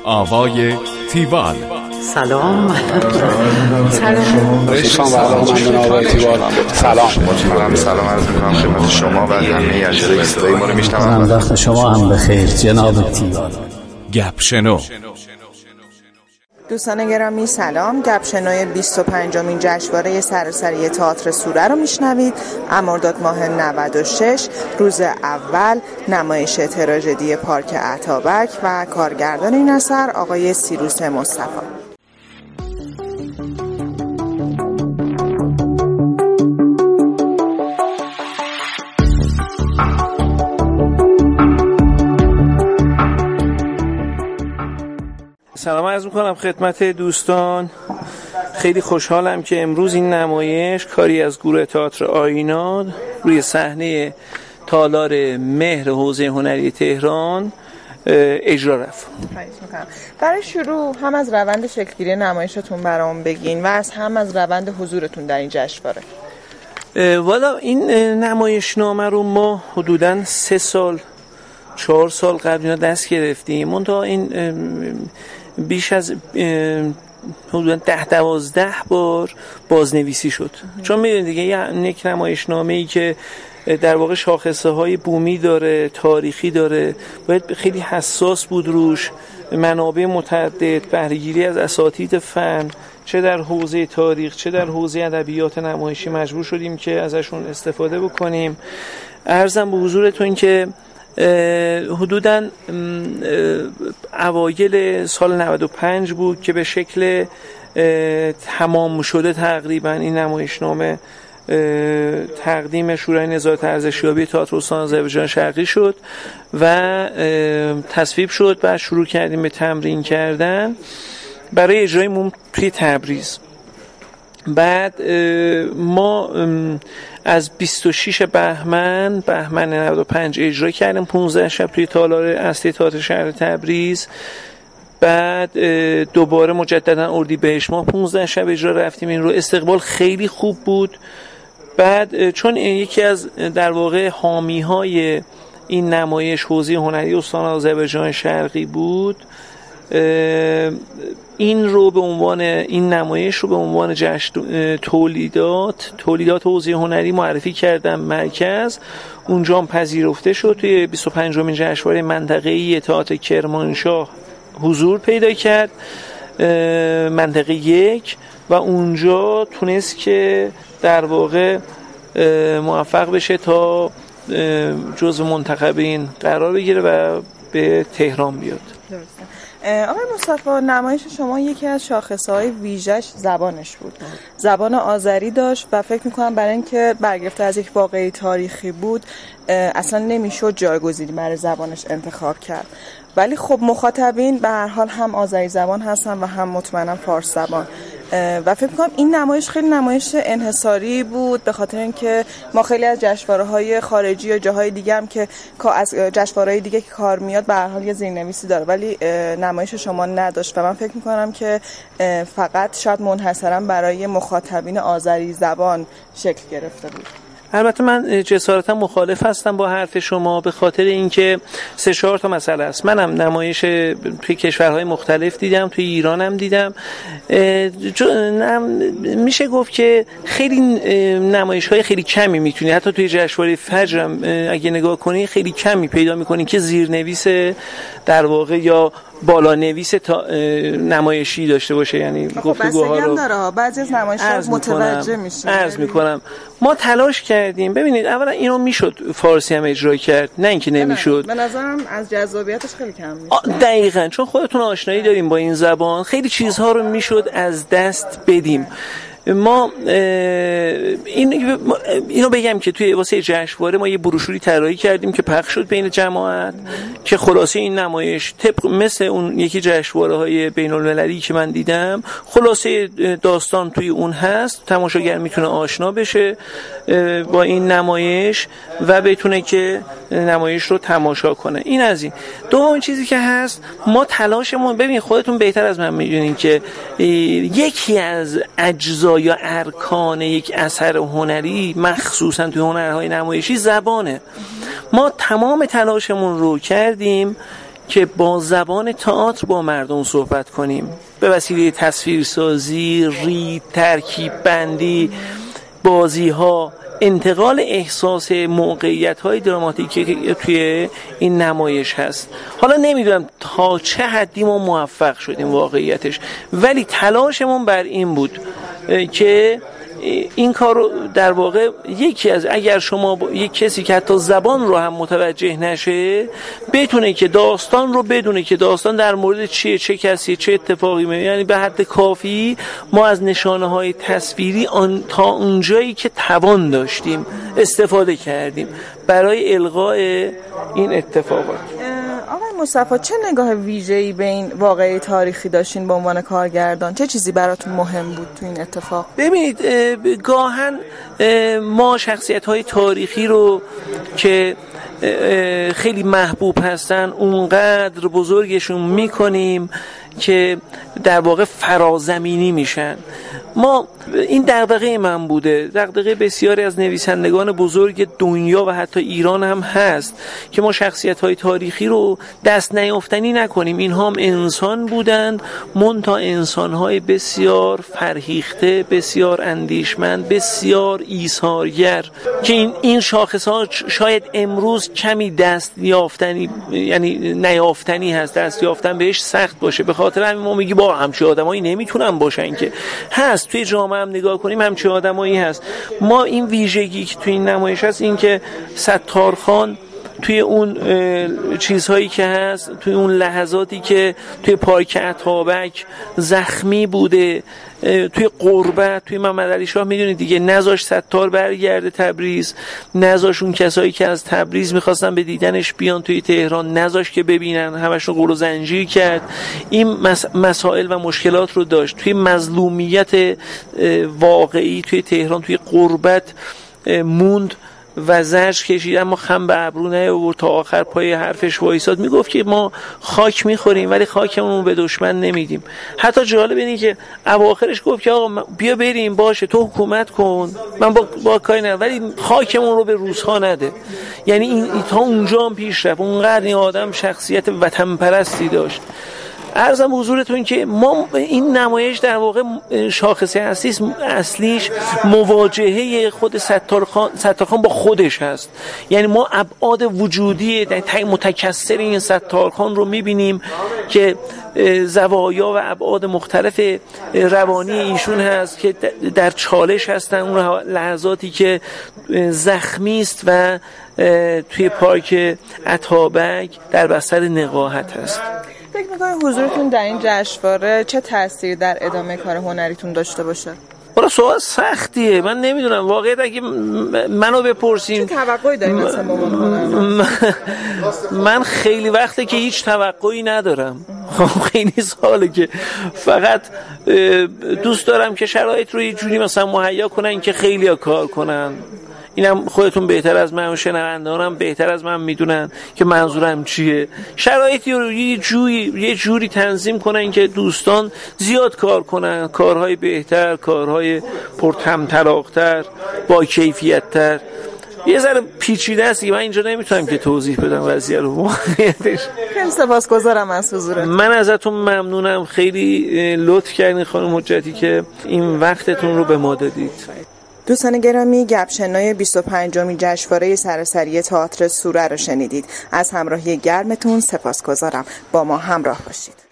آوای تیوال. سلام. سلام عرض می‌کنم خدمت شما و همه اجرای صدای ما رو میشنوم. وقت شما هم بخیر جناب تیوال. گپ شنو. دوستان گرامی سلام. گپ شنوی 25مین جشنواره سراسری تئاتر سوره رو میشنوید. مرداد ماه 96 روز اول نمایش تراژدی پارک اتابک و کارگردان این اثر آقای سیروس مصطفی. سلام عرض میکنم خدمت دوستان. خیلی خوشحالم که امروز این نمایش کاری از گروه تئاتر آینا روی صحنه تالار مهر حوزه هنری تهران اجرا رفت. برای شروع هم از روند شکلگیری نمایشتون برام بگین و هم از روند حضورتون در این جشنواره. والا این نمایشنامه رو ما حدوداً 4 سال قبل اینا دست گرفتیم. منتها این بیش از حدوداً 10-12 بار بازنویسی شد. چون میدونید دیگه یک نمایشنامه‌ای که در واقع شاخصه های بومی داره، تاریخی داره، باید خیلی حساس بود روش. منابع متعدد، بهره‌گیری از اساتید فن، چه در حوزه تاریخ چه در حوزه ادبیات نمایشی مجبور شدیم که ازشون استفاده بکنیم. عرضم به حضورتون که حدوداً اوایل سال 95 بود که به شکل تمام شده تقریبا این نمایشنامه تقدیم شورای نظارت ارزشیابی تئاتر استان آذربایجان شرقی شد و تصویب شد. بعد شروع کردیم به تمرین کردن برای اجرای توی تبریز. بعد ما از 26 بهمن 95 اجرا کردیم 15 شب توی تالار اصلی تئاتر شهر تبریز. بعد دوباره مجددا اردیبهشت ماه 15 شب اجرا رفتیم. این رو استقبال خیلی خوب بود. بعد چون یکی از در واقع حامی‌های این نمایش حوزه هنری استان آذربایجان شرقی بود، این نمایش رو به عنوان جشن تولیدات حوزه هنری معرفی کردم مرکز. اونجا هم پذیرفته شد. توی 25مین جشنواره منطقه‌ای تئاتر کرمانشاه حضور پیدا کرد، منطقه 1، و اونجا تونست که در واقع موفق بشه تا جزو منتخبین قرار بگیره و به تهران بیاد. آقای مصطفی، نمایش شما یکی از شاخصه‌های ویژه‌اش زبانش بود. زبان آذری داشت و فکر می‌کنم برای اینکه برگرفته از یک واقعه تاریخی بود اصلا نمیشد جایگزینی برای زبانش انتخاب کرد. ولی خب مخاطبین به هر حال هم آذری زبان هستن و هم مطمئنا فارس زبان و فکر می‌کنم این نمایش خیلی نمایش انحصاری بود، به خاطر اینکه ما خیلی از جشنواره‌های خارجی یا جاهای دیگه هم که از جشنواره‌های دیگه که کار میاد به هر حال یه زیرنویسی داره، ولی نمایش شما نداشت و من فکر می‌کنم که فقط شاید منحصراً برای مخاطبین آذری زبان شکل گرفته بود. البته من جسارتا مخالف هستم با حرف شما، به خاطر اینکه 3-4 تا مسئله است. منم نمایش توی کشورهای مختلف دیدم، توی ایران هم دیدم. میشه گفت که خیلی نمایش‌های خیلی کمی میتونی، حتی توی جشنواره فجر هم اگه نگاه کنی خیلی کمی پیدا می‌کنی که زیرنویس در واقع یا بالانویس نمایشی داشته باشه. یعنی گفتگوها رو داره. بعضی از نمایش‌ها متوجه میشه. عرض می‌کنم ما تلاش کردیم. ببینید اولا اینو میشد فارسی هم اجرا کرد، نه اینکه نمیشد. به نظرم از جذابیتش خیلی کم میشه. دقیقاً چون خودتون آشنایی داریم با این زبان، خیلی چیزها رو میشد از دست بدیم. ما اینو بگم که توی واسه جشنواره ما یه بروشوری طراحی کردیم که پخش شد بین جماعت که خلاصه این نمایش طبق مثل اون یکی جشنواره‌های بین‌المللی که من دیدم، خلاصه داستان توی اون هست. تماشاگر میتونه آشنا بشه با این نمایش و بتونه که نمایش رو تماشا کنه. این از این. دومین چیزی که هست، ما تلاشمون، ببین خودتون بهتر از من میدونین که یکی از اجزا یا ارکان یک اثر هنری مخصوصا توی هنرهای نمایشی زبانه. ما تمام تلاشمون رو کردیم که با زبان تئاتر با مردم صحبت کنیم، به وسیله تصویرسازی، رید، ترکیب بندی، بازی‌ها، انتقال احساس موقعیت‌های دراماتیکی که توی این نمایش هست. حالا نمیدونم تا چه حدی ما موفق شدیم واقعیتش، ولی تلاشمون بر این بود که این کار رو در واقع اگر شما یک کسی که حتی زبان رو هم متوجه نشه بتونه که داستان رو بدونه که داستان در مورد چیه، چه کسی، چه اتفاقی میفته، یعنی به حد کافی ما از نشانه‌های تصویری تا اونجایی که توان داشتیم استفاده کردیم برای القاء این اتفاقات. آقای مصطفی چه نگاه ویژه‌ای به این واقعه تاریخی داشتین به عنوان کارگردان؟ چه چیزی براتون مهم بود تو این اتفاق؟ ببینید گاهن ما شخصیت‌های تاریخی رو که خیلی محبوب هستن اونقدر بزرگشون میکنیم که در واقع فرازمینی میشن. ما این دغدغه من بوده، دغدغه بسیاری از نویسندگان بزرگ دنیا و حتی ایران هم هست که ما شخصیت‌های تاریخی رو دست نیافتنی نکنیم. اینها هم انسان بودند، منتها انسان‌های بسیار فرهیخته، بسیار اندیشمند، بسیار ایثارگر که این شاخص‌ها شاید امروز کمی دست یافتنی، یعنی نیافتنی هست، دست یافتن بهش سخت باشه. به خاطر همین ما میگی با همچین آدمایی نمیتونن باشن که هست. توی جامعه هم نگاه کنیم همچین آدمایی هست. ما این ویژگی که توی این نمایش هست این که ستارخان توی اون چیزهایی که هست، توی اون لحظاتی که توی پارک اتابک زخمی بوده، توی غربت، توی محمد علی شاه میدونید دیگه، نذاش ستار برگرده تبریز، نذاش اون کسایی که از تبریز میخواستن به دیدنش بیان توی تهران، نذاش که ببینن، همشون قول و زنجیر کرد. این مسائل و مشکلات رو داشت. توی مظلومیت واقعی توی تهران، توی غربت موند و زجر کشید، اما خم به ابرو نیاورد، تا آخر پای حرفش وایساد. میگفت که ما خاک میخوریم ولی خاکمون رو به دشمن نمیدیم. حتی جالب اینه که اواخرش گفت که آقا بیا بریم، باشه تو حکومت کن، من با کاری ندارم، ولی خاکمون رو به روس‌ها نده. یعنی این تا اونجا هم پیش رفت. اونقدر این آدم شخصیت وطن پرستی داشت. عرضم حضورتون که ما این نمایش در واقع شاخصه اصلیش مواجهه خود ستارخان با خودش هست. یعنی ما ابعاد وجودی متکثر این ستارخان رو میبینیم که زوایا و ابعاد مختلف روانی ایشون هست که در چالش هستن. اون لحظاتی که زخمی است و توی پارک اتابک در بستر نقاهت هست. فکر می‌کنید حضورتون در این جشنواره چه تأثیری در ادامه کار هنریتون داشته باشه؟ برای سوال سختیه، من نمیدونم واقعیت. اگه منو بپرسین چه توقعی دارین مثلا با من خیلی وقته که هیچ توقعی ندارم. خیلی ساله که فقط دوست دارم که شرایط رو یه جوری مثلا مهیا کنن که خیلی‌ها کار کنن. اینم خودتون بهتر از من و شنونده‌هام بهتر از من میدونن که منظورم چیه. شرایطی رو یه جوری تنظیم کنن که دوستان زیاد کار کنن، کارهای بهتر، کارهای پرطمطراق‌تر، با کیفیت‌تر. یه ذره پیچیده است که من اینجا نمیتونم که توضیح بدم وضعیت رو واقعیتش. خیلی سپاسگزارم از حضورتون. من ازتون ممنونم، خیلی لطف کردین خانم حجتی که این وقتتون رو به ما دادید. دوستان گرامی، گپشن‌های 25مین جشنواره سراسری تئاتر سوره رو شنیدید. از همراهی گرمتون سپاسگزارم. با ما همراه باشید.